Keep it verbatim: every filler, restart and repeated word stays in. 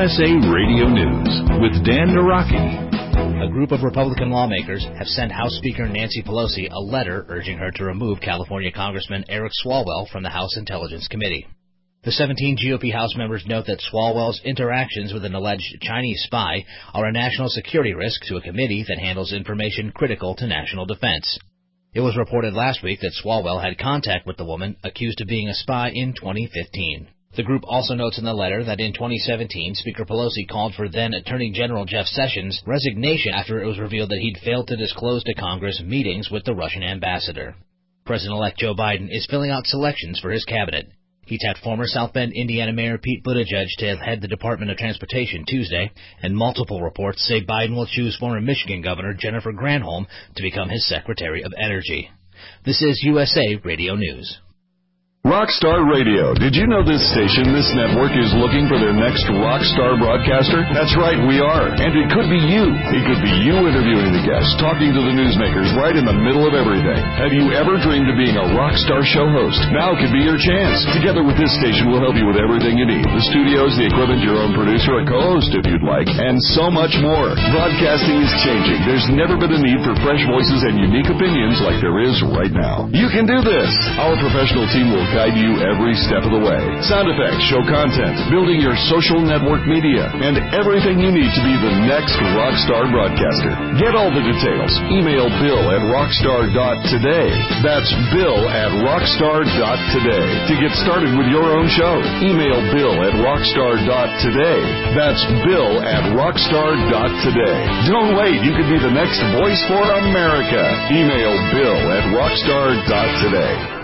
S A Radio News with Dan Naraki. A group of Republican lawmakers have sent House Speaker Nancy Pelosi a letter urging her to remove California Congressman Eric Swalwell from the House Intelligence Committee. The seventeen G O P House members note that Swalwell's interactions with an alleged Chinese spy are a national security risk to a committee that handles information critical to national defense. It was reported last week that Swalwell had contact with the woman accused of being a spy in twenty fifteen. The group also notes in the letter that in twenty seventeen, Speaker Pelosi called for then Attorney General Jeff Sessions' resignation after it was revealed that he'd failed to disclose to Congress meetings with the Russian ambassador. President-elect Joe Biden is filling out selections for his cabinet. He tapped former South Bend, Indiana Mayor Pete Buttigieg to head the Department of Transportation Tuesday, and multiple reports say Biden will choose former Michigan Governor Jennifer Granholm to become his Secretary of Energy. This is U S A Radio News. Rockstar Radio. Did you know this station, this network, is looking for their next rockstar broadcaster? That's right, we are. And it could be you. It could be you interviewing the guests, talking to the newsmakers right in the middle of everything. Have you ever dreamed of being a rockstar show host? Now could be your chance. Together with this station, we'll help you with everything you need. The studios, the equipment, your own producer, a co-host if you'd like, and so much more. Broadcasting is changing. There's never been a need for fresh voices and unique opinions like there is right now. You can do this. Our professional team will guide you every step of the way. Sound effects, show content, building your social network media, and everything you need to be the next rockstar broadcaster. Get all the details. Email Bill at rockstar dot today. That's Bill at rockstar dot today. To get started with your own show, email Bill at rockstar dot today. That's Bill at rockstar dot today. Don't wait. You could be the next voice for America. Email Bill at rockstar dot today.